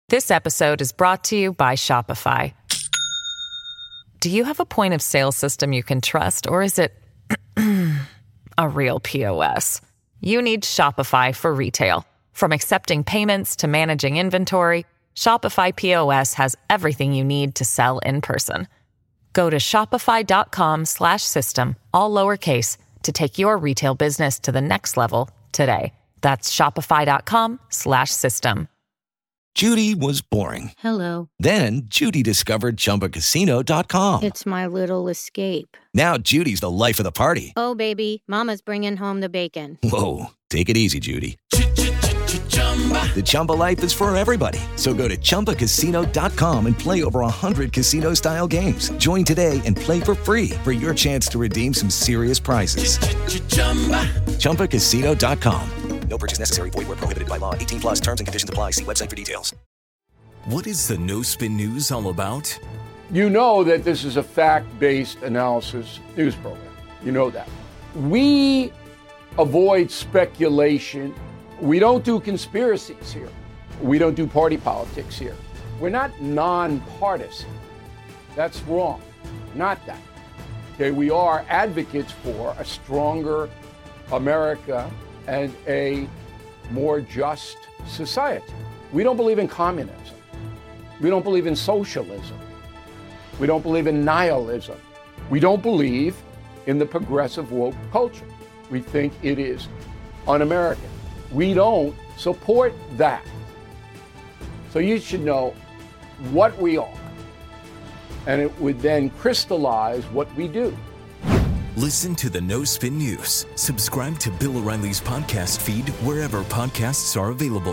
This episode is brought to you by Shopify. Do you have a point of sale system you can trust, or is it a real POS? You need Shopify for retail. From accepting payments to managing inventory, Shopify POS has everything you need to sell in person. Go to shopify.com/system, all lowercase, to take your retail business to the next level today. That's shopify.com/system. Judy was boring. Hello. Then Judy discovered ChumbaCasino.com. It's my little escape. Now Judy's the life of the party. Oh, baby, mama's bringing home the bacon. Whoa, take it easy, Judy. The Chumba life is for everybody. So go to ChumbaCasino.com and play over 100 casino-style games. Join today and play for free for your chance to redeem some serious prizes. ChumbaCasino.com. No purchase necessary. Void where prohibited by law. 18+ terms and conditions apply. See website for details. What is the No Spin News all about? You know that this is a fact-based analysis news program. You know that. We avoid speculation. We don't do conspiracies here. We don't do party politics here. We're not nonpartisan. That's wrong. Not that. Okay, we are advocates for a stronger America and a more just society. We don't believe in communism. We don't believe in socialism. We don't believe in nihilism. We don't believe in the progressive woke culture. We think it is un-American. We don't support that. So you should know what we are, and it would then crystallize what we do. Listen to the No Spin News. Subscribe to Bill O'Reilly's podcast feed wherever podcasts are available.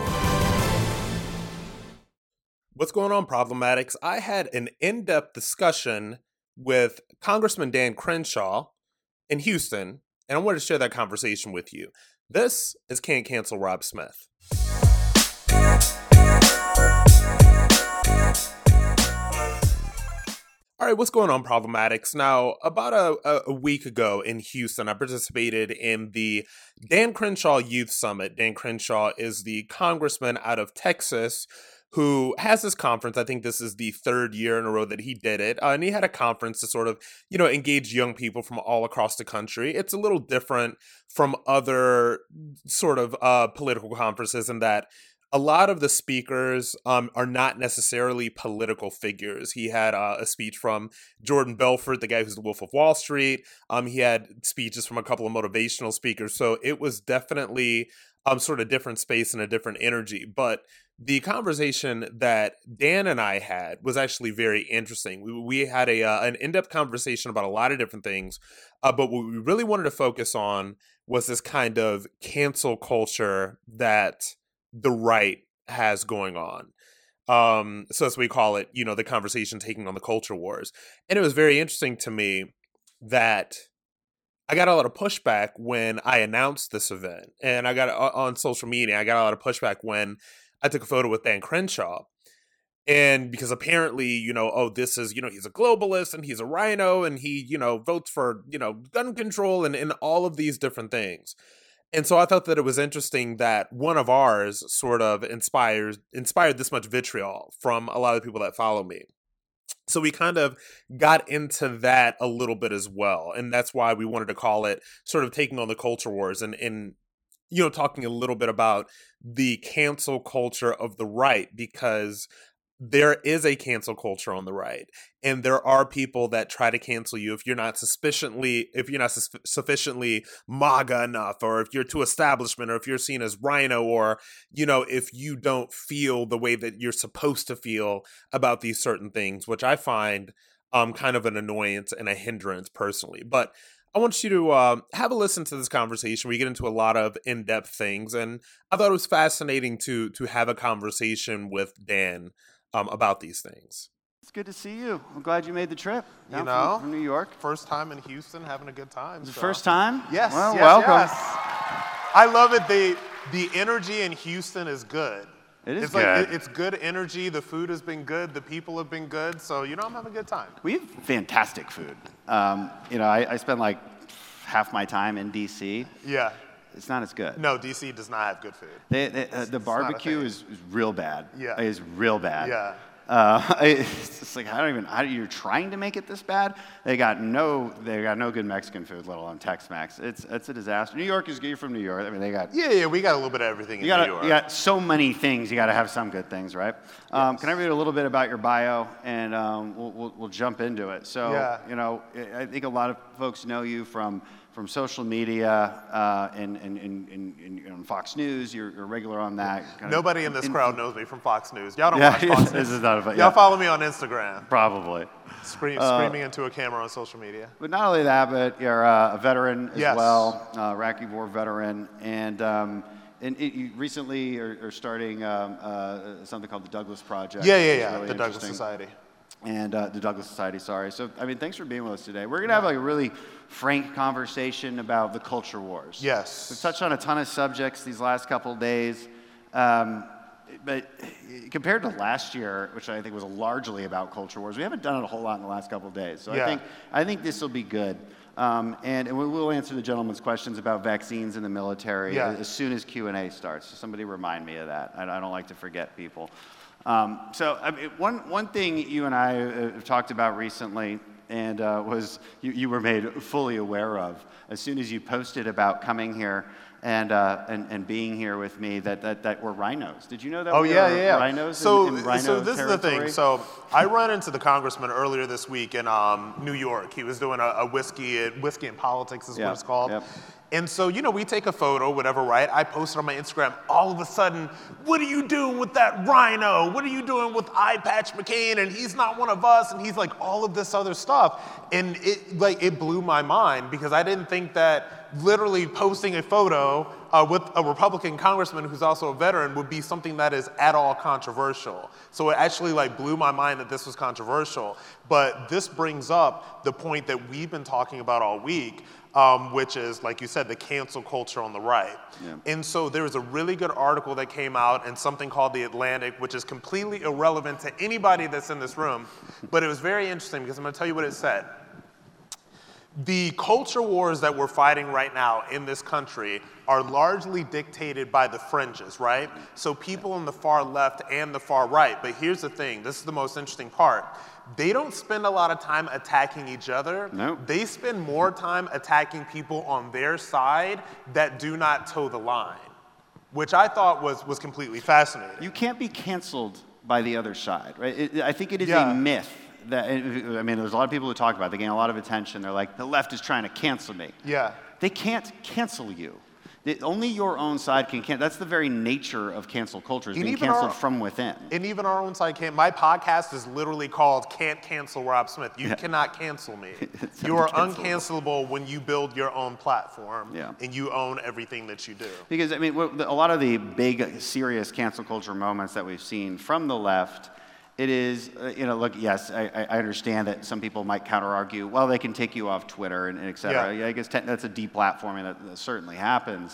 What's going on, Problematics? I had an in-depth discussion with Congressman Dan Crenshaw in Houston, and I wanted to share that conversation with you. This is Can't Cancel Rob Smith. All right, what's going on, Problematics? Now, about a week ago in Houston, I participated in the Dan Crenshaw Youth Summit. Dan Crenshaw is the congressman out of Texas who has this conference. I think this is the third year in a row that he did it. And he had a conference to sort of, engage young people from all across the country. It's a little different from other sort of political conferences in that a lot of the speakers are not necessarily political figures. He had a speech from Jordan Belfort, the guy who's the Wolf of Wall Street. He had speeches from a couple of motivational speakers. So it was definitely sort of different space and a different energy. But the conversation that Dan and I had was actually very interesting. We had an in-depth conversation about a lot of different things. But what we really wanted to focus on was this kind of cancel culture that the right has going on. So as we call it, the conversation taking on the culture wars. And it was very interesting to me that I got a lot of pushback when I announced this event. And I got on social media, I got a lot of pushback when I took a photo with Dan Crenshaw. And because apparently, this is, he's a globalist and he's a rhino and he, votes for, gun control and all of these different things. And so I thought that it was interesting that one of ours sort of inspired this much vitriol from a lot of the people that follow me. So we kind of got into that a little bit as well. And that's why we wanted to call it sort of taking on the culture wars and talking a little bit about the cancel culture of the right, because there is a cancel culture on the right, and there are people that try to cancel you if you're not sufficiently MAGA enough, or if you're too establishment, or if you're seen as rhino, or if you don't feel the way that you're supposed to feel about these certain things, which I find kind of an annoyance and a hindrance personally. But I want you to have a listen to this conversation. We get into a lot of in-depth things, and I thought it was fascinating to have a conversation with Dan about these things. It's good to see you. I'm glad you made the trip down from New York. First time in Houston, having a good time. The first time? Yes. Well, yes, welcome. Yes. I love it. The energy in Houston is good. It's good. Like, it's good energy. The food has been good. The people have been good. So, I'm having a good time. We have fantastic food. I spend like half my time in D.C. Yeah. It's not as good. No, DC does not have good food. The barbecue is real bad. Yeah. It is real bad. Yeah. It's just like you're trying to make it this bad. They got no good Mexican food, let alone Tex-Mex. It's a disaster. New York is good. You're from New York. I mean, they got we got a little bit of everything in New York. You got so many things. You got to have some good things, right? Yes. Can I read a little bit about your bio, and we'll jump into it. So I think a lot of folks know you from social media and Fox News. You're regular on that. Nobody in this crowd knows me from Fox News. Y'all don't watch Fox News. This is not a, Y'all follow me on Instagram. Probably. Screaming into a camera on social media. But not only that, but you're a veteran as well, Iraqi War veteran, and you recently are starting something called the Douglas Project. Yeah. Really the Douglas Society. And the Douglas Society, sorry. So, I mean, thanks for being with us today. We're going to have like a really frank conversation about the culture wars. Yes. We've touched on a ton of subjects these last couple of days. But compared to last year, which I think was largely about culture wars, we haven't done it a whole lot in the last couple of days. So I think this will be good. And we will answer the gentleman's questions about vaccines in the military as soon as Q&A starts. So somebody remind me of that. I don't like to forget people. So I mean, one thing you and I have talked about recently, and was you were made fully aware of as soon as you posted about coming here and being here with me that we're rhinos. Did you know that? Rhinos. So in rhino so this territory? is the thing. So I ran into the congressman earlier this week in New York. He was doing a whiskey and politics is what it's called. Yep. And so, we take a photo, whatever, right? I posted on my Instagram. All of a sudden, what are you doing with that rhino? What are you doing with Eye Patch McCain? And he's not one of us. And he's like all of this other stuff. And it blew my mind because I didn't think that literally posting a photo with a Republican congressman who's also a veteran would be something that is at all controversial. So it actually blew my mind that this was controversial. But this brings up the point that we've been talking about all week, which is, like you said, the cancel culture on the right. Yeah. And so there was a really good article that came out in something called The Atlantic, which is completely irrelevant to anybody that's in this room, but it was very interesting because I'm going to tell you what it said. The culture wars that we're fighting right now in this country are largely dictated by the fringes, right? So people on the far left and the far right. But here's the thing. This is the most interesting part. They don't spend a lot of time attacking each other. No. They spend more time attacking people on their side that do not toe the line, which I thought was completely fascinating. You can't be canceled by the other side, right? I think it is a myth. There's a lot of people who talk about it. They gain a lot of attention. They're like, the left is trying to cancel me. Yeah. They can't cancel you. Only your own side can cancel. That's the very nature of cancel culture, is being canceled from within. And even our own side can't. My podcast is literally called Can't Cancel Rob Smith. You cannot cancel me. You are uncancelable when you build your own platform and you own everything that you do. Because, a lot of the big, serious cancel culture moments that we've seen from the left, it is, look, yes, I understand that some people might counter-argue, well, they can take you off Twitter and et cetera. Yeah, I guess that's a deplatforming that certainly happens.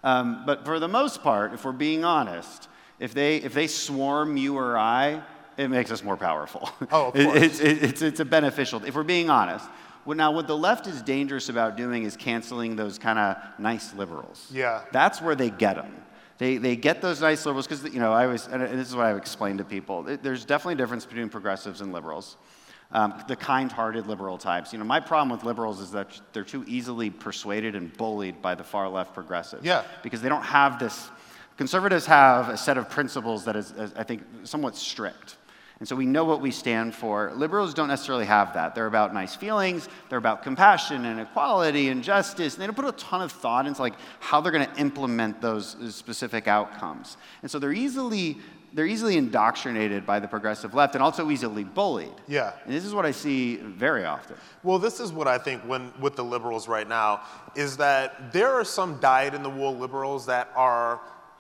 But for the most part, if we're being honest, if they swarm you or I, it makes us more powerful. Oh, of course. It's a beneficial, if we're being honest. Now, what the left is dangerous about doing is canceling those kind of nice liberals. Yeah. That's where they get them. They get those nice liberals because, and this is what I've explained to people. There's definitely a difference between progressives and liberals. The kind-hearted liberal types. My problem with liberals is that they're too easily persuaded and bullied by the far-left progressives. Yeah. Because they don't have this. Conservatives have a set of principles that is, I think, somewhat strict. And so we know what we stand for. Liberals don't necessarily have that. They're about nice feelings. They're about compassion and equality and justice. And they don't put a ton of thought into how they're going to implement those specific outcomes. And so they're easily indoctrinated by the progressive left and also easily bullied. Yeah. And this is what I see very often. Well, this is what I think with the liberals right now is that there are some dyed-in-the-wool liberals that are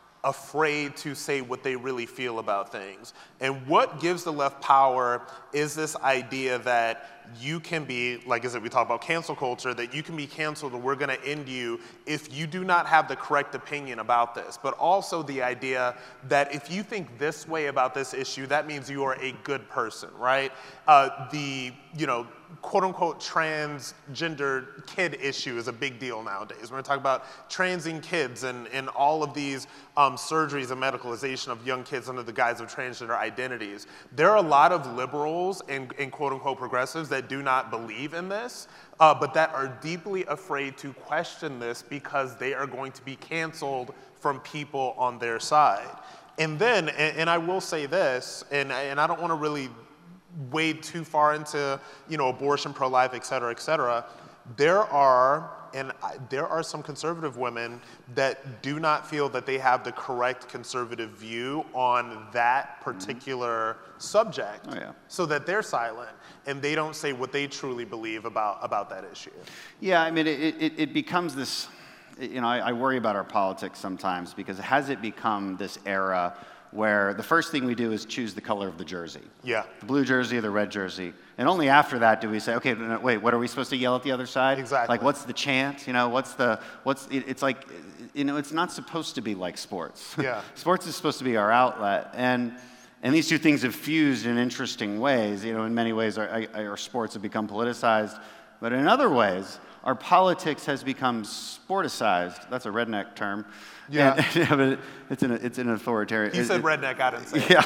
afraid to say what they really feel about things. And what gives the left power is this idea that you can be, like I said, we talk about cancel culture, that you can be canceled or we're going to end you if you do not have the correct opinion about this. But also the idea that if you think this way about this issue, that means you are a good person, right? quote-unquote transgender kid issue is a big deal nowadays. We're going to talk about transing kids and all of these surgeries and medicalization of young kids under the guise of transgender identities. There are a lot of liberals and quote-unquote progressives that do not believe in this, but that are deeply afraid to question this because they are going to be canceled from people on their side. And then, and I will say this, and I don't want to really wade too far into, abortion, pro-life, et cetera, there are some conservative women that do not feel that they have the correct conservative view on that particular subject, so that they're silent and they don't say what they truly believe about that issue. Yeah, I mean, it becomes this, I worry about our politics sometimes because has it become this era where the first thing we do is choose the color of the jersey. Yeah. The blue jersey or the red jersey. And only after that do we say, okay, wait, what are we supposed to yell at the other side? Exactly. Like, what's the chant? It's like, it's not supposed to be like sports. Yeah. Sports is supposed to be our outlet. And these two things have fused in interesting ways. In many ways, our sports have become politicized. But in other ways, our politics has become sporticized. That's a redneck term. Yeah. But it's an authoritarian. He said redneck, I didn't say yeah.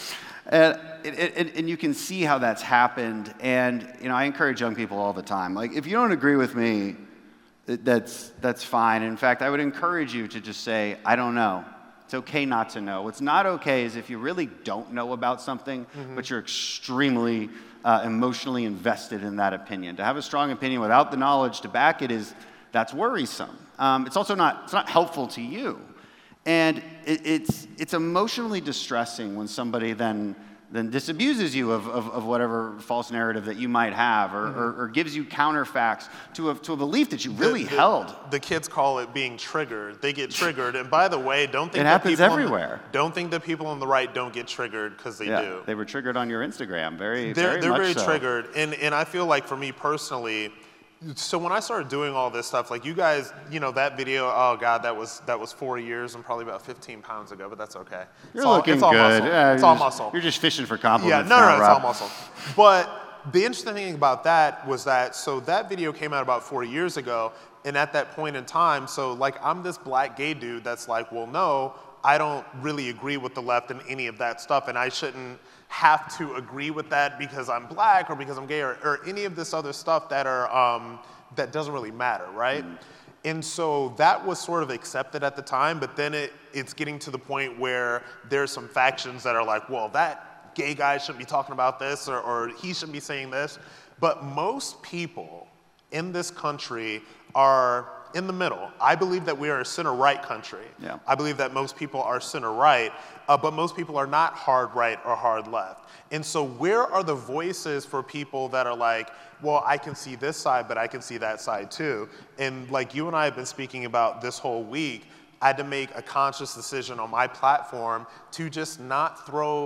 And you can see how that's happened. And, I encourage young people all the time. Like, if you don't agree with me, that's fine. In fact, I would encourage you to just say, I don't know. It's okay not to know. What's not okay is if you really don't know about something, but you're extremely emotionally invested in that opinion. To have a strong opinion without the knowledge to back it that's worrisome. It's also not helpful to you. And it's emotionally distressing when somebody then disabuses you of whatever false narrative that you might have, or gives you counterfacts to a belief that you really held. The kids call it being triggered. They get triggered, and by the way, don't think it happens everywhere. Don't think that people on the right don't get triggered, because they do. They were triggered on your Instagram, they're very so. Triggered, and I feel like for me personally. So when I started doing all this stuff, like you guys, that video, oh God, that was 4 years and probably about 15 pounds ago, but that's okay. You're looking good. Muscle. Yeah, it's all muscle. You're just fishing for compliments. Yeah, no, it's all muscle. But the interesting thing about that was that video came out about 4 years ago, and at that point in time, I'm this black gay dude that's like, well, no, I don't really agree with the left and any of that stuff, and I shouldn't have to agree with that because I'm black or because I'm gay or any of this other stuff that that doesn't really matter, right? And so that was sort of accepted at the time, but then it's getting to the point where there's some factions that are like, well, that gay guy shouldn't be talking about this or he shouldn't be saying this. But most people in this country are in the middle. I believe that we are a center-right country. Yeah. I believe that most people are center-right, but most people are not hard-right or hard-left. And so where are the voices for people that are like, well, I can see this side, but I can see that side too? And like you and I have been speaking about this whole week, I had to make a conscious decision on my platform to just not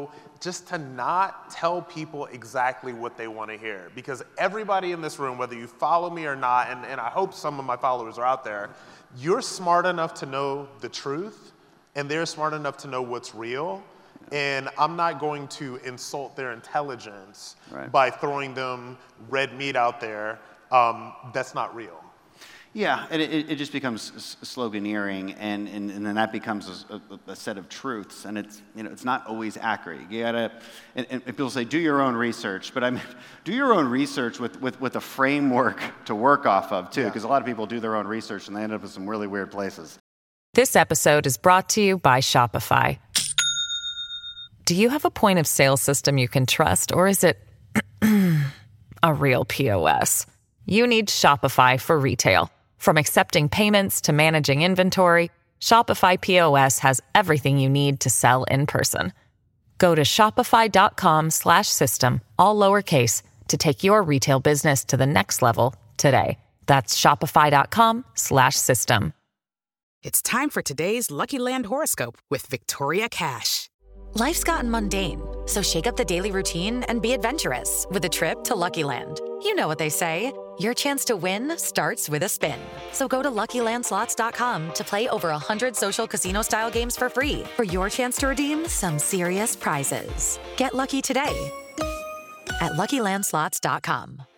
tell people exactly what they want to hear. Because everybody in this room, whether you follow me or not, and I hope some of my followers are out there, you're smart enough to know the truth, and they're smart enough to know what's real. And I'm not going to insult their intelligence by throwing them red meat out there that's not real. Yeah, and it just becomes sloganeering, and then that becomes a set of truths, and it's not always accurate. You gotta, and people say do your own research, but I mean do your own research with a framework to work off of too, because a lot of people do their own research and they end up in some really weird places. This episode is brought to you by Shopify. Do you have a point of sale system you can trust, or is it a real POS? You need Shopify for retail. From accepting payments to managing inventory, Shopify POS has everything you need to sell in person. Go to shopify.com/system, all lowercase, to take your retail business to the next level today. That's shopify.com/system. It's time for today's Lucky Land horoscope with Victoria Cash. Life's gotten mundane, so shake up the daily routine and be adventurous with a trip to Lucky Land. You know what they say, your chance to win starts with a spin. So go to LuckyLandSlots.com to play over 100 social casino-style games for free for your chance to redeem some serious prizes. Get lucky today at LuckyLandSlots.com.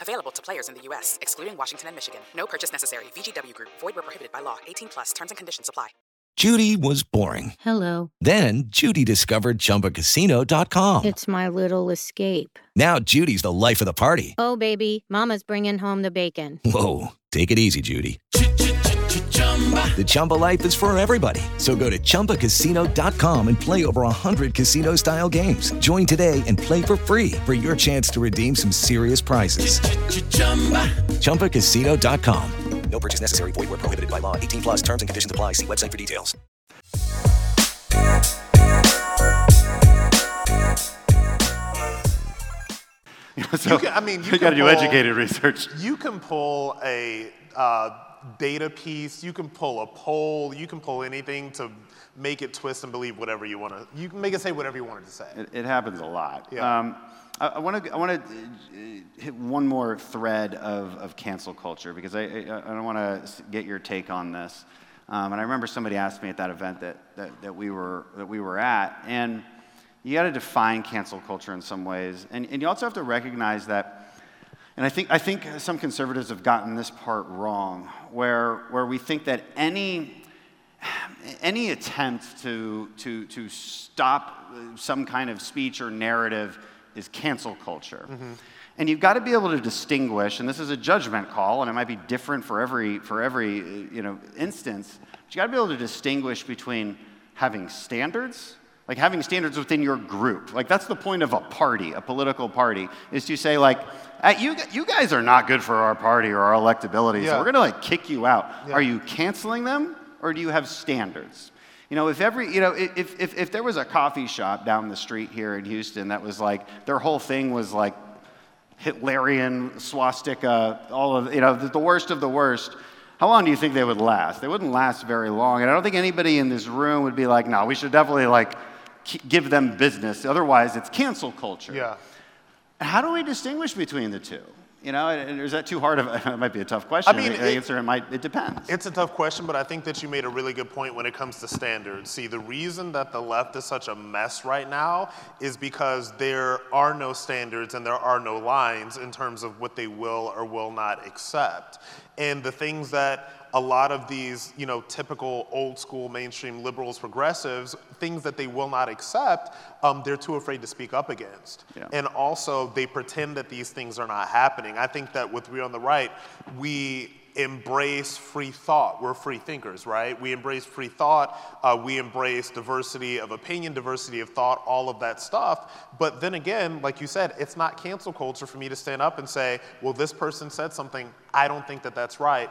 Available to players in the U.S., excluding Washington and Michigan. No purchase necessary. VGW Group. Void where prohibited by law. 18 plus. Terms and conditions apply. Judy was boring. Hello. Then Judy discovered ChumbaCasino.com. It's my little escape. Now Judy's the life of the party. Oh, baby, mama's bringing home the bacon. Whoa, take it easy, Judy. The Chumba life is for everybody. So go to ChumbaCasino.com and play over 100 casino-style games. Join today and play for free for your chance to redeem some serious prizes. ChumbaCasino.com. No purchase necessary. Void where prohibited by law. 18 plus terms and conditions apply. See website for details. So you got to do educated research. You can pull a data piece, you can pull a poll, you can pull anything to make it twist and believe whatever you want to. You can make it say whatever you want it to say. It happens a lot. Yeah. I want to hit one more thread of cancel culture because I don't want to get your take on this. And I remember somebody asked me at that event that we were at, and you got to define cancel culture in some ways, and you also have to recognize that. And I think some conservatives have gotten this part wrong, where we think that any attempt to stop some kind of speech or narrative is cancel culture. Mm-hmm. And you've got to be able to distinguish, and this is a judgment call, and it might be different for every instance, but you got to be able to distinguish between having standards, like having standards within your group. Like that's the point of a party, a political party, is to say like, you guys are not good for our party or our electability, so we're gonna like kick you out. Yeah. Are you canceling them, or do you have standards? If there was a coffee shop down the street here in Houston that was like, their whole thing was like Hitlerian swastika, all of, the worst of the worst, how long do you think they would last? They wouldn't last very long. And I don't think anybody in this room would be like, no, we should definitely like give them business. Otherwise, it's cancel culture. Yeah. How do we distinguish between the two? And is that too hard of it might be a tough question. The answer it depends. It's a tough question, but I think that you made a really good point when it comes to standards. See, the reason that the left is such a mess right now is because there are no standards and there are no lines in terms of what they will or will not accept. And the things that a lot of these, typical old school mainstream liberals, progressives, things that they will not accept, they're too afraid to speak up against. Yeah. And also they pretend that these things are not happening. I think that with We on the Right, we embrace free thought. We're free thinkers, right? We embrace free thought. We embrace diversity of opinion, diversity of thought, all of that stuff. But then again, like you said, it's not cancel culture for me to stand up and say, well, this person said something. I don't think that that's right.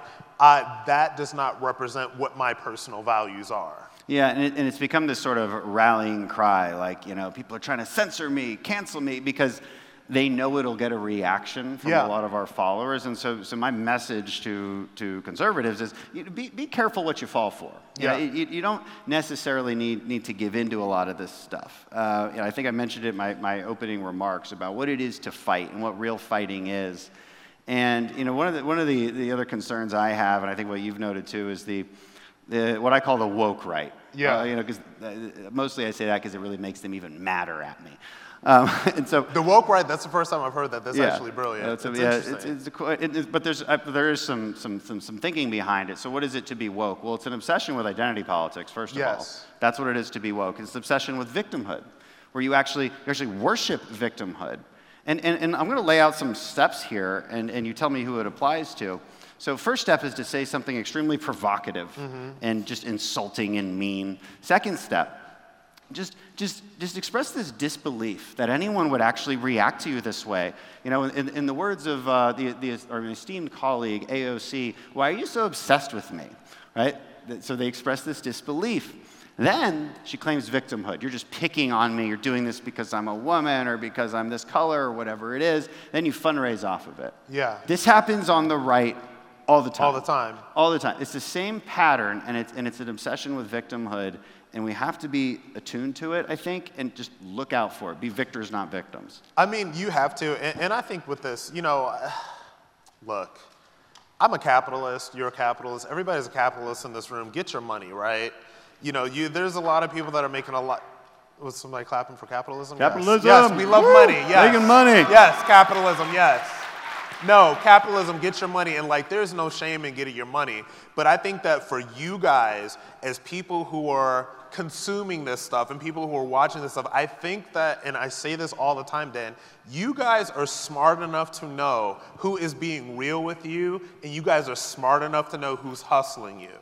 That does not represent what my personal values are. Yeah, and it's become this sort of rallying cry, like, people are trying to censor me, cancel me, because they know it'll get a reaction from a lot of our followers. And so my message to conservatives is be careful what you fall for. You don't necessarily need to give into a lot of this stuff. I think I mentioned it in my opening remarks about what it is to fight and what real fighting is. And one of the other concerns I have, and I think what you've noted too, is the what I call the woke right. Yeah. Because mostly I say that because it really makes them even madder at me. And so the woke right, that's the first time I've heard that. That's actually brilliant. It's interesting. But there is some thinking behind it. So what is it to be woke? Well, it's an obsession with identity politics, first of all. That's what it is to be woke. It's an obsession with victimhood, where you actually worship victimhood. And I'm going to lay out some steps here, and you tell me who it applies to. So first step is to say something extremely provocative and just insulting and mean. Second step, just express this disbelief that anyone would actually react to you this way. In the words of our esteemed colleague, AOC, why are you so obsessed with me, right? So they express this disbelief. Then she claims victimhood. You're just picking on me. You're doing this because I'm a woman or because I'm this color or whatever it is. Then you fundraise off of it. Yeah. This happens on the right all the time. All the time. All the time. It's the same pattern, and it's an obsession with victimhood, and we have to be attuned to it, I think, and just look out for it. Be victors, not victims. I mean, you have to, and I think with this, look, I'm a capitalist, you're a capitalist, everybody's a capitalist in this room. Get your money, right? There's a lot of people that are making a lot. Was somebody clapping for capitalism? Capitalism. Yes, we love money. Yes. Making money. Yes, capitalism. Yes. No, capitalism, get your money, and like there's no shame in getting your money. But I think that for you guys, as people who are consuming this stuff and people who are watching this stuff, I think that, and I say this all the time, Dan, you guys are smart enough to know who is being real with you, and you guys are smart enough to know who's hustling you.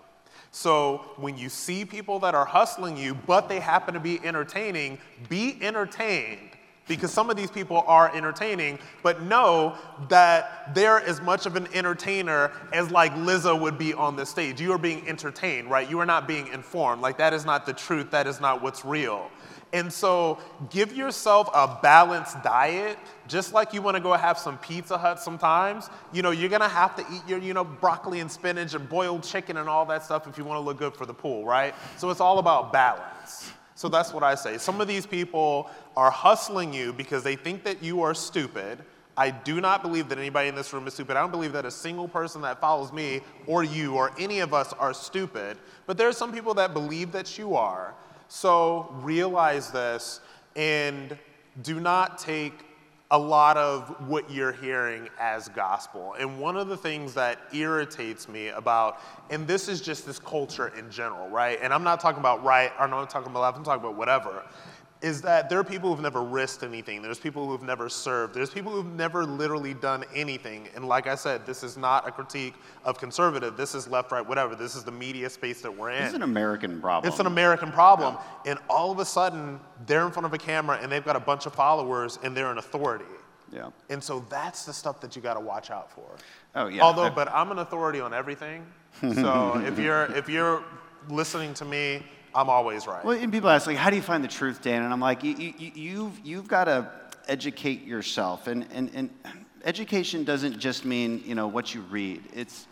So when you see people that are hustling you, but they happen to be entertaining, be entertained. Because some of these people are entertaining, but know that they're as much of an entertainer as like Lizzo would be on the stage. You are being entertained, right? You are not being informed. Like that is not the truth. That is not what's real. And so give yourself a balanced diet, just like you want to go have some Pizza Hut sometimes. You know, you're going to have to eat your, broccoli and spinach and boiled chicken and all that stuff if you want to look good for the pool, right? So it's all about balance. So that's what I say. Some of these people are hustling you because they think that you are stupid. I do not believe that anybody in this room is stupid. I don't believe that a single person that follows me or you or any of us are stupid. But there are some people that believe that you are. So realize this and do not take a lot of what you're hearing as gospel. And one of the things that irritates me about, and this is just this culture in general, right? And I'm not talking about right, or I'm not talking about left, I'm talking about whatever, is that there are people who've never risked anything. There's people who've never served. There's people who've never literally done anything. And like I said, this is not a critique of conservative. This is left, right, whatever. This is the media space that we're in. This is an American problem. It's an American problem. Yeah. And all of a sudden, they're in front of a camera and they've got a bunch of followers and they're an authority. Yeah. And so that's the stuff that you got to watch out for. Oh, yeah. Although, but I'm an authority on everything. So if you're listening to me, I'm always right. Well, and people ask, like, how do you find the truth, Dan? And I'm like, you've got to educate yourself. And education doesn't just mean, what you read.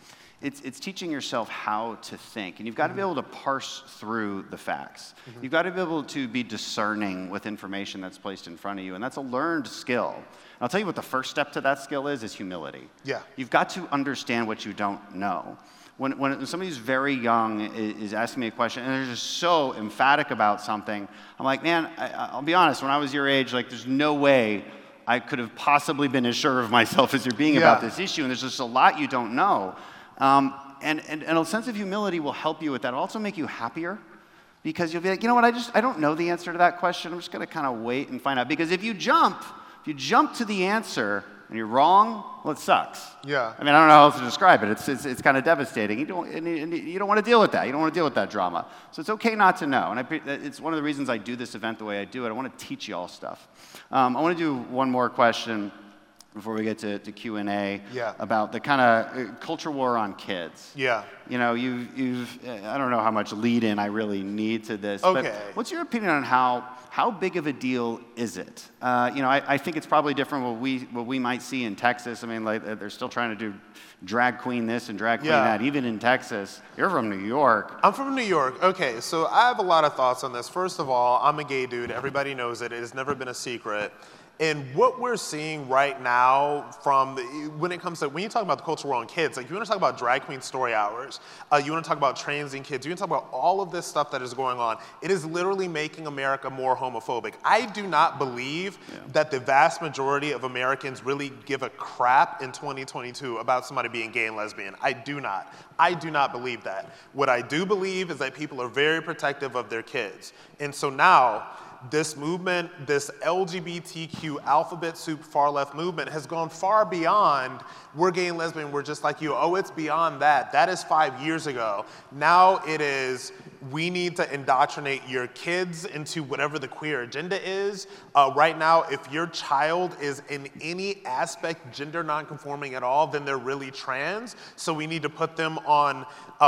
It's teaching yourself how to think. And you've got to be able to parse through the facts. You've got to be able to be discerning with information that's placed in front of you. And that's a learned skill. And I'll tell you what the first step to that skill is humility. Yeah. You've got to understand what you don't know. When somebody who's very young is asking me a question and they're just so emphatic about something, I'm like, man, I'll be honest, when I was your age, like there's no way I could have possibly been as sure of myself as you're being about this issue, and there's just a lot you don't know. And a sense of humility will help you with that. It'll also make you happier because you'll be like, you know what, I don't know the answer to that question. I'm just going to kind of wait and find out. Because if you jump to the answer and you're wrong, well, it sucks. Yeah. I mean, I don't know how else to describe it. It's kind of devastating. You don't want to deal with that. You don't want to deal with that drama. So it's okay not to know. And it's one of the reasons I do this event the way I do it. I want to teach you all stuff. I want to do one more question before we get to Q&A about the kind of culture war on kids. Yeah. You've I don't know how much lead-in I really need to this. Okay. But what's your opinion on how big of a deal is it? I think it's probably different what we might see in Texas. I mean, like they're still trying to do drag queen this and drag queen that, even in Texas. You're from New York. I'm from New York. Okay, so I have a lot of thoughts on this. First of all, I'm a gay dude. Everybody knows it. It has never been a secret. And what we're seeing right now when you talk about the culture war on kids, like you want to talk about drag queen story hours, you want to talk about transing kids, you want to talk about all of this stuff that is going on, it is literally making America more homophobic. I do not believe that the vast majority of Americans really give a crap in 2022 about somebody being gay and lesbian. I do not believe that. What I do believe is that people are very protective of their kids. And so now, this movement, this LGBTQ alphabet soup far left movement has gone far beyond we're gay and lesbian, we're just like you. Oh, it's beyond that. That is 5 years ago. Now it is we need to indoctrinate your kids into whatever the queer agenda is. Right now, if your child is in any aspect gender nonconforming at all, then they're really trans. So we need to put them on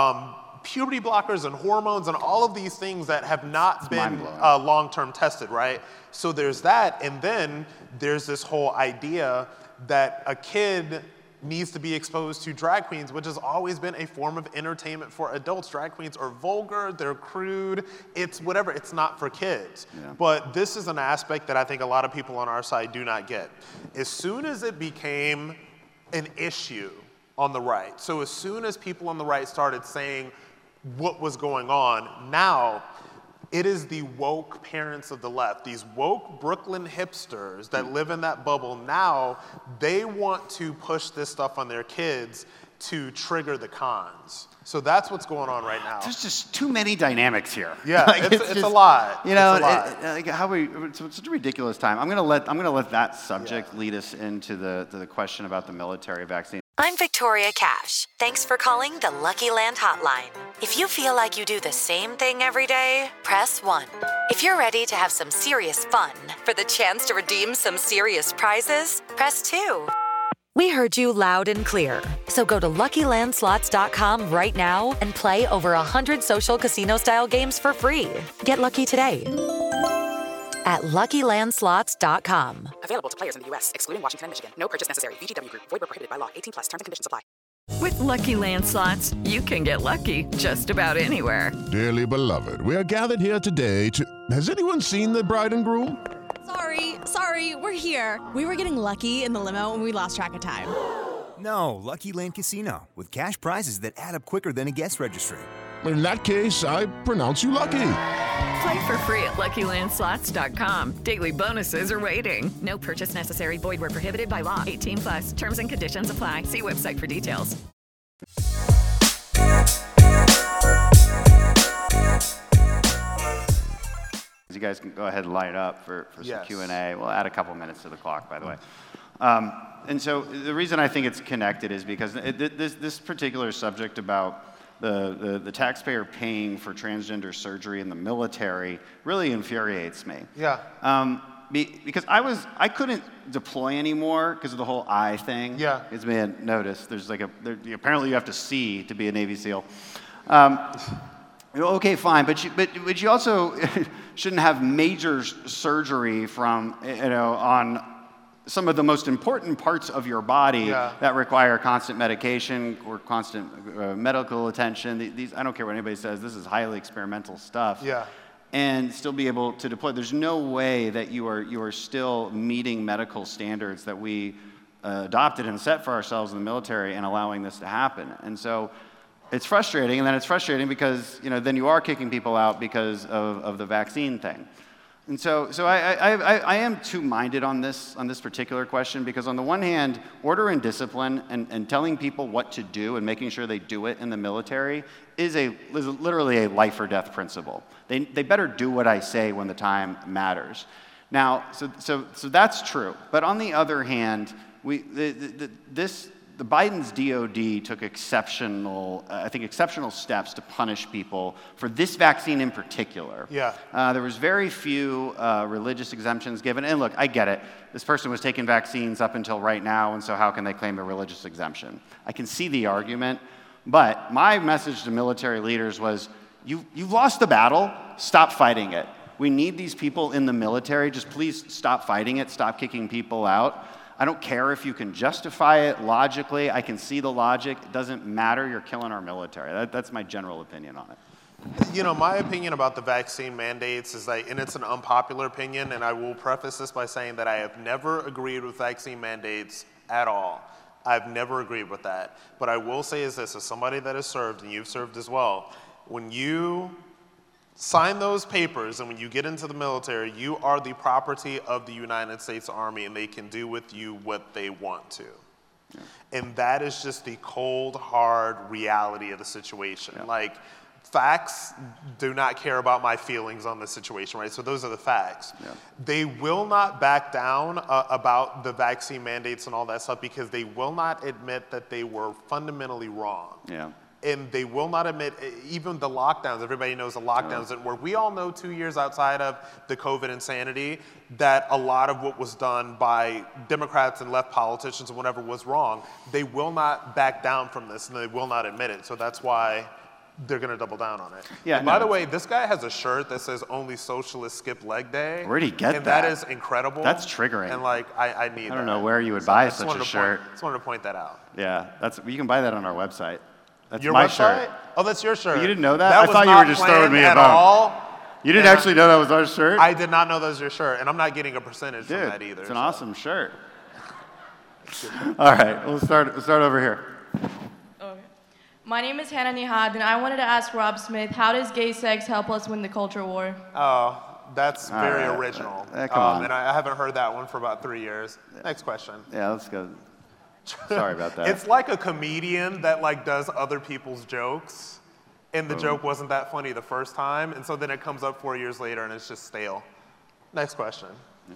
puberty blockers and hormones and all of these things that have not been long-term tested, right? So there's that, and then there's this whole idea that a kid needs to be exposed to drag queens, which has always been a form of entertainment for adults. Drag queens are vulgar, they're crude, it's whatever, it's not for kids. Yeah. But this is an aspect that I think a lot of people on our side do not get. As soon as it became an issue on the right, so as soon as people on the right started saying what was going on, now It is the woke parents of the left, these woke Brooklyn hipsters that live in that bubble. Now they want to push this stuff on their kids to trigger the cons. So that's what's going on right now. There's just too many dynamics here. Yeah, it's a lot. You know, it's such a ridiculous time. I'm gonna let that subject lead us into the question about the military vaccine. I'm Victoria Cash. Thanks for calling the Lucky Land Hotline. If you feel like you do the same thing every day, press 1. If you're ready to have some serious fun for the chance to redeem some serious prizes, press 2. We heard you loud and clear. So go to LuckyLandSlots.com right now and play over 100 social casino-style games for free. Get lucky today at LuckyLandSlots.com. Available to players in the U.S., excluding Washington and Michigan. No purchase necessary. VGW Group. Void where prohibited by law. 18+. Terms and conditions apply. With Lucky Land Slots, you can get lucky just about anywhere. Dearly beloved, we are gathered here today to... Has anyone seen the bride and groom? Sorry, we're here. We were getting lucky in the limo and we lost track of time. No, Lucky Land Casino, with cash prizes that add up quicker than a guest registry. In that case, I pronounce you lucky. Play for free at LuckyLandSlots.com. Daily bonuses are waiting. No purchase necessary. Void where prohibited by law. 18+. Terms and conditions apply. See website for details. You guys can go ahead and light up for some Q&A. We'll add a couple minutes to the clock, by the way. And so the reason I think it's connected is because this particular subject about the taxpayer paying for transgender surgery in the military really infuriates me. Yeah. Because I couldn't deploy anymore because of the whole eye thing. Yeah. It's been noticed. There's apparently you have to see to be a Navy SEAL. Okay, fine, but you also shouldn't have major surgery from on some of the most important parts of your body that require constant medication or constant medical attention. These I don't care what anybody says. This is highly experimental stuff. Yeah. And still be able to deploy. There's no way that you are still meeting medical standards that we adopted and set for ourselves in the military and allowing this to happen. And so it's frustrating, and then it's frustrating because then you are kicking people out because of the vaccine thing. And so I am two-minded on this particular question because on the one hand, order and discipline and telling people what to do and making sure they do it in the military is literally a life or death principle. They better do what I say when the time matters. Now, so that's true. But on the other hand, the Biden's DOD took exceptional steps to punish people for this vaccine in particular. Yeah. There was very few religious exemptions given. And look, I get it. This person was taking vaccines up until right now, and so how can they claim a religious exemption? I can see the argument, but my message to military leaders was, you've lost the battle, stop fighting it. We need these people in the military. Just please stop fighting it, stop kicking people out. I don't care if you can justify it logically. I can see the logic. It doesn't matter. You're killing our military. That's my general opinion on it. My opinion about the vaccine mandates is and it's an unpopular opinion, and I will preface this by saying that I have never agreed with vaccine mandates at all. I've never agreed with that. But I will say is this, as somebody that has served, and you've served as well, when you sign those papers, and when you get into the military, you are the property of the United States Army, and they can do with you what they want to. Yeah. And that is just the cold, hard reality of the situation. Yeah. Facts do not care about my feelings on the situation, right? So those are the facts. Yeah. They will not back down about the vaccine mandates and all that stuff because they will not admit that they were fundamentally wrong. Yeah. And they will not admit, even the lockdowns, everybody knows the lockdowns that were, we all know 2 years outside of the COVID insanity, that a lot of what was done by Democrats and left politicians and whatever was wrong. They will not back down from this, and they will not admit it. So that's why they're going to double down on it. Yeah. And by the way, this guy has a shirt that says "Only Socialists Skip Leg Day." Where'd he get that? And that is incredible. That's triggering. And I need that. I don't know where you would buy such a shirt. Just wanted to point that out. Yeah, you can buy that on our website. That's your my website? shirt. Oh, that's your shirt. You didn't know that? I thought you were just throwing me a bone. You didn't actually know that was our shirt? I did not know that was your shirt, and I'm not getting a percentage from that either. It's an awesome shirt. All right, we'll start over here. My name is Hannah Nihad, and I wanted to ask Rob Smith, how does gay sex help us win the culture war? Oh, that's very original. Come on. And I haven't heard that one for about 3 years. Next question. Yeah, let's go. Sorry about that. It's like a comedian that like does other people's jokes, and the joke wasn't that funny the first time, and so then it comes up 4 years later and it's just stale. Next question.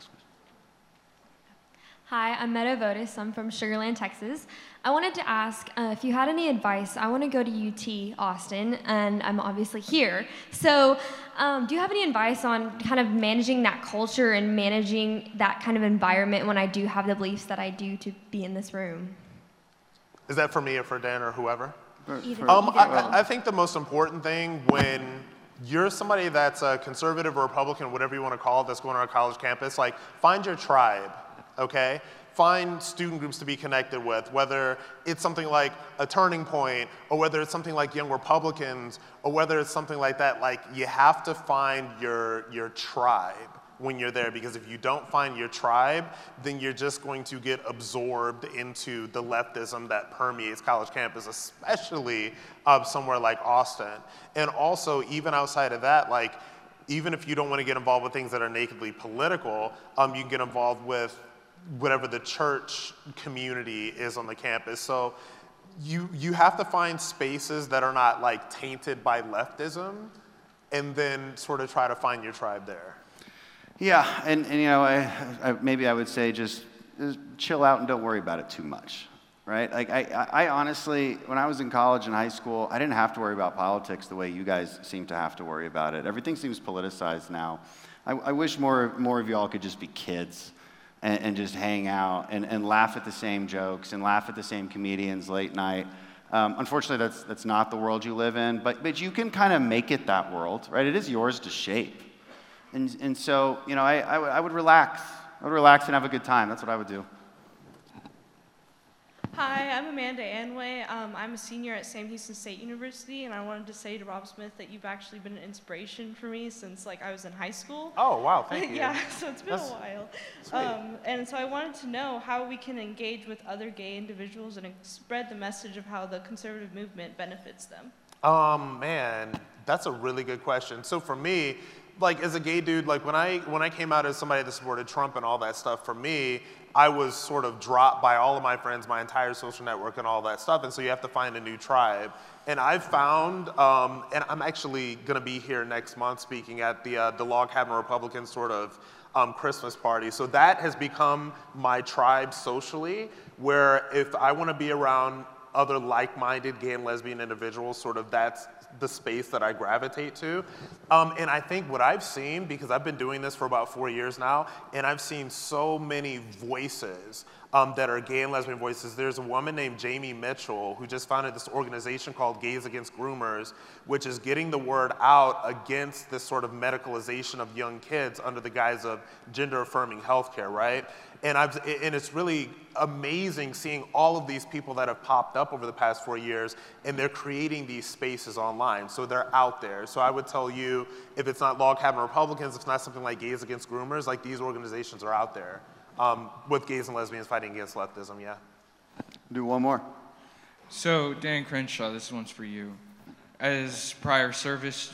Hi, I'm Meadow Votis. I'm from Sugar Land, Texas. I wanted to ask if you had any advice. I want to go to UT Austin, and I'm obviously here. So do you have any advice on kind of managing that culture and managing that kind of environment when I do have the beliefs that I do to be in this room? Is that for me or for Dan or whoever? Either. I think the most important thing when you're somebody that's a conservative or Republican, whatever you want to call it, that's going on a college campus, like find your tribe. Okay? Find student groups to be connected with, whether it's something like a Turning Point, or whether it's something like Young Republicans, or whether it's something like that. Like, you have to find your tribe when you're there, because if you don't find your tribe, then you're just going to get absorbed into the leftism that permeates college campus, especially somewhere like Austin. And also, even outside of that, like, even if you don't want to get involved with things that are nakedly political, you can get involved with whatever the church community is on the campus. So you have to find spaces that are not like tainted by leftism, and then sort of try to find your tribe there. Yeah, and you know, maybe I would say just chill out and don't worry about it too much, right? Like I honestly, when I was in college and high school, I didn't have to worry about politics the way you guys seem to have to worry about it. Everything seems politicized now. I wish more of y'all could just be kids. And just hang out and laugh at the same jokes and laugh at the same comedians late night. Unfortunately, that's not the world you live in, but you can kind of make it that world, right? It is yours to shape. And so, you know, I would relax. I would relax and have a good time. That's what I would do. Hi, I'm Amanda Anway. I'm a senior at Sam Houston State University, and I wanted to say to Rob Smith that you've actually been an inspiration for me since like I was in high school. Oh, wow, thank you. Yeah, so it's been a while. And so I wanted to know how we can engage with other gay individuals and spread the message of how the conservative movement benefits them. Man, that's a really good question. So for me, like as a gay dude, like when I came out as somebody that supported Trump and all that stuff, for me, I was sort of dropped by all of my friends, my entire social network and all that stuff, and so you have to find a new tribe. And I've found, and I'm actually gonna be here next month speaking at the Log Cabin Republican sort of Christmas party. So that has become my tribe socially, where if I wanna be around other like-minded gay and lesbian individuals, sort of that's the space that I gravitate to. And I think what I've seen, because I've been doing this for about 4 years now, and I've seen so many voices that are gay and lesbian voices. There's a woman named Jamie Mitchell who just founded this organization called Gays Against Groomers, which is getting the word out against this sort of medicalization of young kids under the guise of gender-affirming healthcare, right? And it's really amazing seeing all of these people that have popped up over the past 4 years, and they're creating these spaces online, so they're out there. So I would tell you, if it's not Log Cabin Republicans, if it's not something like Gays Against Groomers, like these organizations are out there with gays and lesbians fighting against leftism, yeah. Do one more. So Dan Crenshaw, this one's for you. As prior service,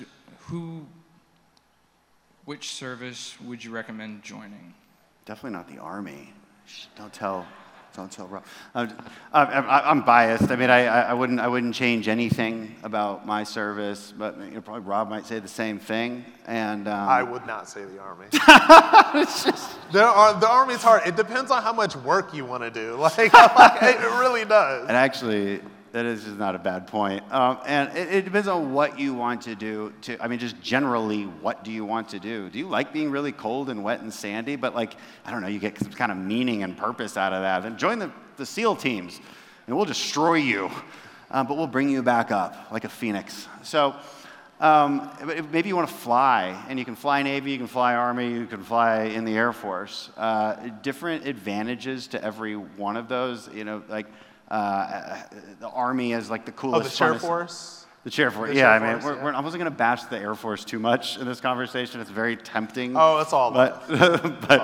which service would you recommend joining? Definitely not the Army. Shh, don't tell Rob. I'm biased. I mean, I wouldn't change anything about my service, but you know, probably Rob might say the same thing. And I would not say the Army. The Army's hard. It depends on how much work you want to do. Like it really does. And actually, that is just not a bad point. And it depends on what you want to do. I mean, just generally, what do you want to do? Do you like being really cold and wet and sandy? But like, I don't know, you get some kind of meaning and purpose out of that. Then join the SEAL teams, and we'll destroy you, but we'll bring you back up like a phoenix. So maybe you want to fly, and you can fly Navy, you can fly Army, you can fly in the Air Force. Different advantages to every one of those. You know, like. The Army is like the coolest. Oh, the Chair Force? The Chair Force, the yeah. Chair Force, I wasn't going to bash the Air Force too much in this conversation. It's very tempting. Oh, it's all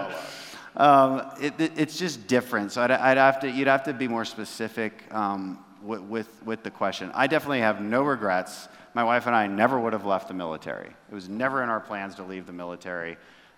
love. It's just different. So you'd have to be more specific with the question. I definitely have no regrets. My wife and I never would have left the military. It was never in our plans to leave the military.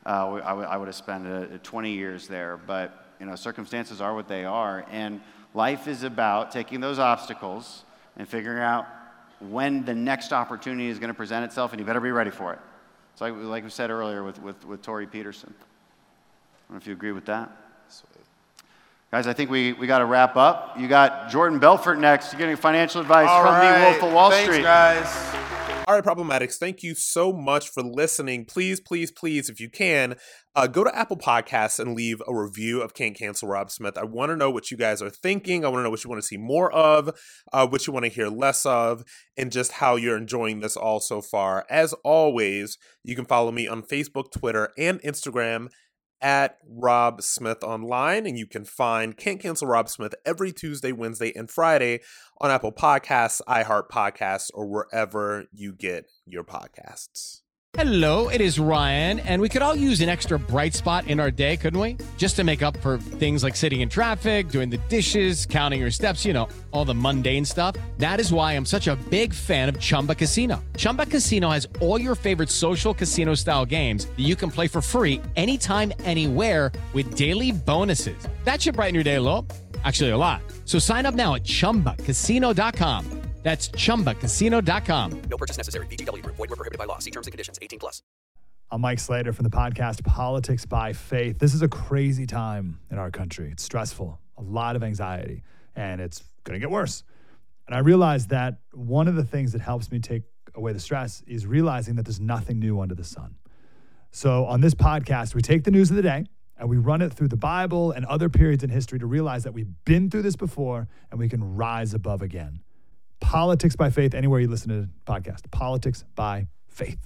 I would have spent 20 years there, but circumstances are what they are, and life is about taking those obstacles and figuring out when the next opportunity is going to present itself, and you better be ready for it. It's like we said earlier with Tori Peterson. I don't know if you agree with that. Sweet. Guys, I think we got to wrap up. You got Jordan Belfort next. You're getting financial advice from the Wolf of Wall Street. Thanks, guys. All right, Problematics, thank you so much for listening. Please, please, please, if you can, go to Apple Podcasts and leave a review of Can't Cancel Rob Smith. I want to know what you guys are thinking. I want to know what you want to see more of, what you want to hear less of, and just how you're enjoying this all so far. As always, you can follow me on Facebook, Twitter, and Instagram at Rob Smith Online, and you can find Can't Cancel Rob Smith every Tuesday, Wednesday, and Friday on Apple Podcasts, iHeart Podcasts, or wherever you get your podcasts. Hello, it is Ryan, and we could all use an extra bright spot in our day, couldn't we? Just to make up for things like sitting in traffic, doing the dishes, counting your steps, all the mundane stuff. That is why I'm such a big fan of Chumba Casino. Chumba Casino has all your favorite social casino-style games that you can play for free anytime, anywhere with daily bonuses. That should brighten your day a little. Actually, a lot. So sign up now at ChumbaCasino.com. That's ChumbaCasino.com. No purchase necessary. VGW Group. Void where prohibited by law. See terms and conditions. 18+. I'm Mike Slater from the podcast Politics by Faith. This is a crazy time in our country. It's stressful, a lot of anxiety, and it's going to get worse. And I realized that one of the things that helps me take away the stress is realizing that there's nothing new under the sun. So on this podcast, we take the news of the day and we run it through the Bible and other periods in history to realize that we've been through this before and we can rise above again. Politics by Faith, anywhere you listen to the podcast. Politics by Faith.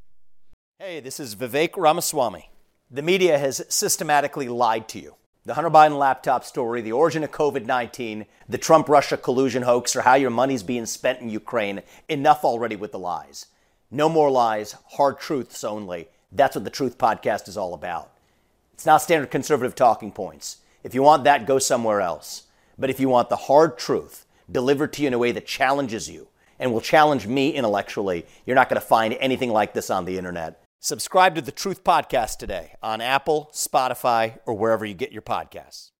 Hey, this is Vivek Ramaswamy. The media has systematically lied to you. The Hunter Biden laptop story, the origin of COVID-19, the Trump-Russia collusion hoax, or how your money's being spent in Ukraine. Enough already with the lies. No more lies, hard truths only. That's what the Truth Podcast is all about. It's not standard conservative talking points. If you want that, go somewhere else. But if you want the hard truth delivered to you in a way that challenges you and will challenge me intellectually, you're not going to find anything like this on the internet. Subscribe to the Truth Podcast today on Apple, Spotify, or wherever you get your podcasts.